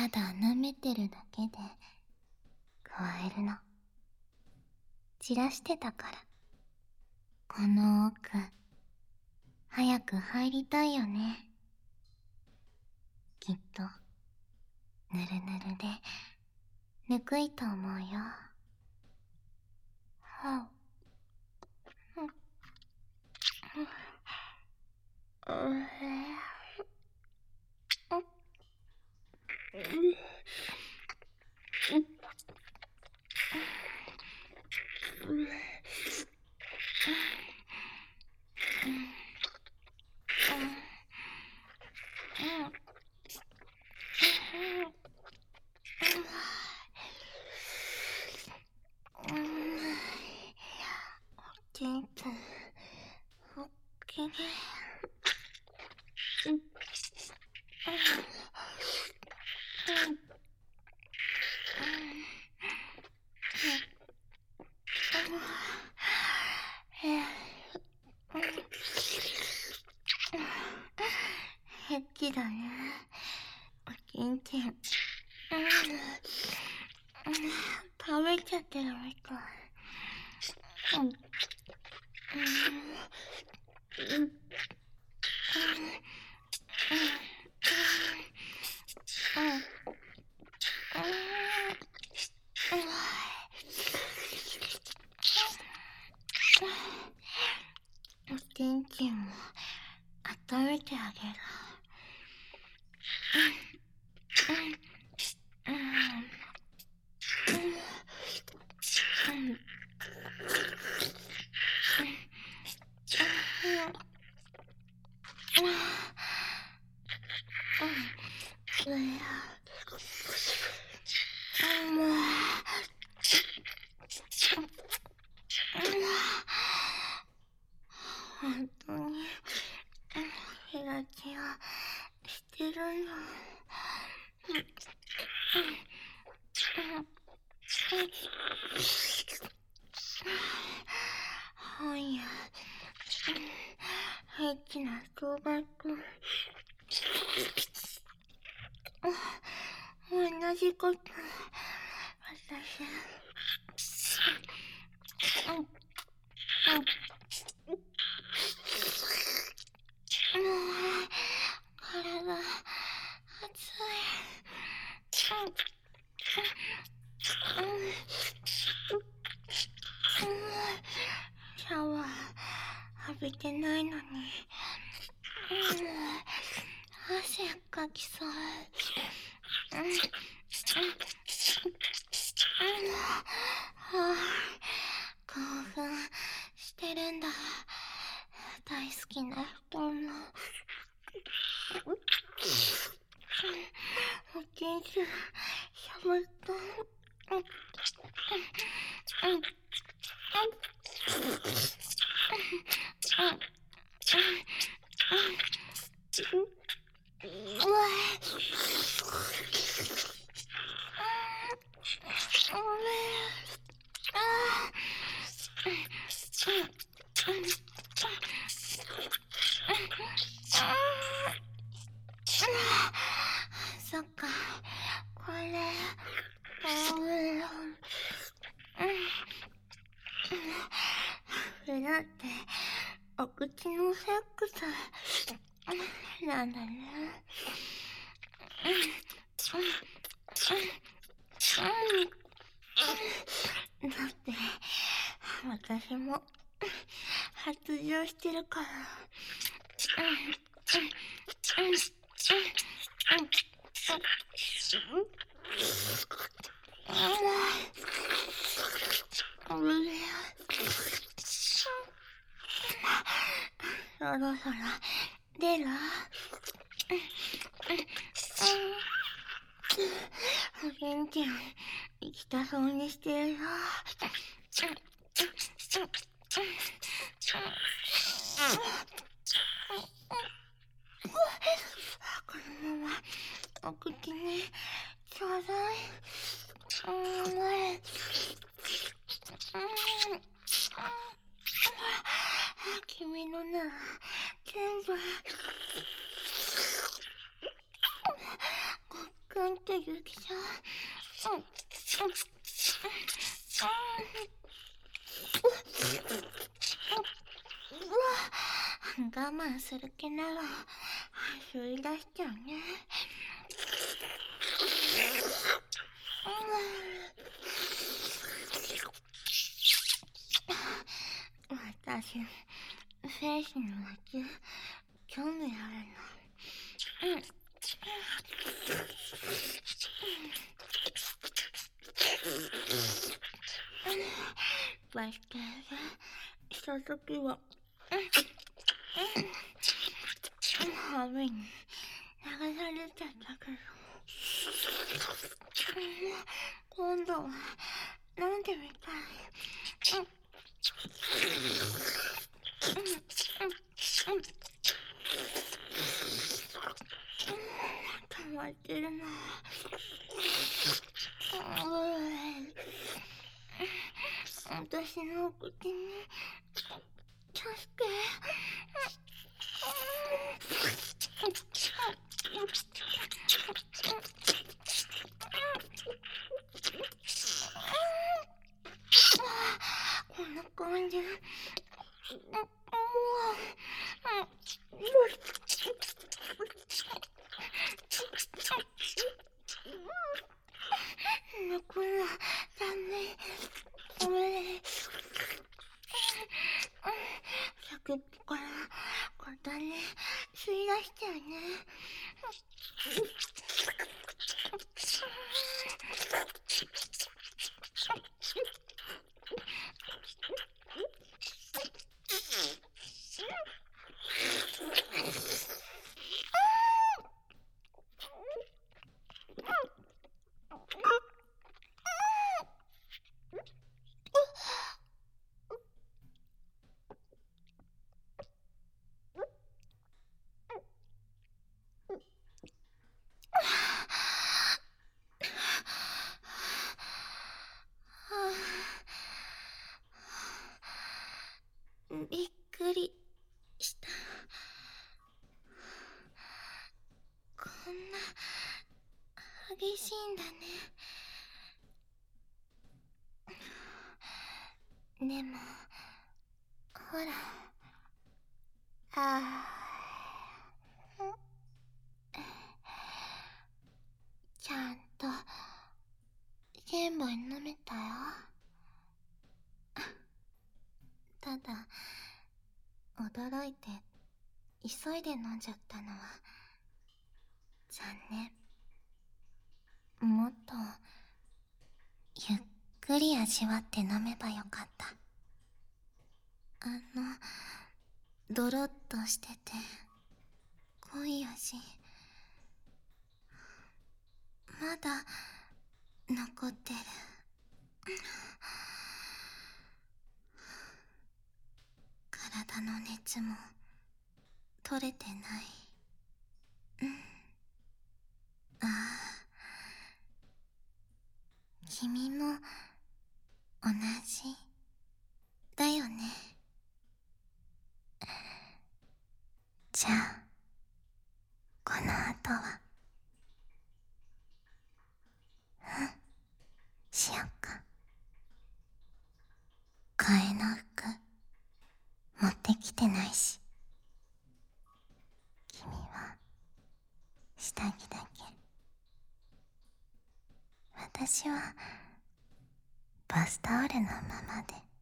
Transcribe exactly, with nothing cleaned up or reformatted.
ただ舐めてるだけで加えるの。散らしてたから。この奥、早く入りたいよね。きっと、ぬるぬるで、ぬくいと思うよ。はう。うう元気、おっきい。ヘッチだね。お元気。食べちゃってるみたい。うん。お天気も温めてあげる。本当に開きはしてるの。はいや、平気な相場と同じこと私もう体熱い。シャワー浴びてないのに、汗かきそう。興奮してるんだ。大好きな人も。お元気、しゃぶった。そっか、これ、それだってお口のセックスなんだね。だって私も発情してるから。そろそろ出る？お元気、行きたそうにしてるよ。このままお口にちょうだい。君のな、全部ごっくんってゆきちゃん。うん。うん。うわ、我慢する気なら吸い出しちゃうね。私、精子の味、興味あるの。うん。バスケでしたときは、ハミに流されちゃったけど、今度は飲んでみたい。うん溜まってるな。私の口に助け。こんな感じ。泣くのダメ。ごめん。先っぽから体に吸い出しちゃうね。びっくりした。こんな激しいんだね。でもほら、あーちゃんと全部飲めたよ。ただ驚いて急いで飲んじゃったのは残念。もっとゆっくり味わって飲めばよかった。あのドロッとしてて濃い味まだ残ってる。体の熱も取れてない。うん。ああ、君も同じだよね。じゃあこの後はうんしよっか。替えの服持ってきてないし、君は下着だけ、私はバスタオルのままで。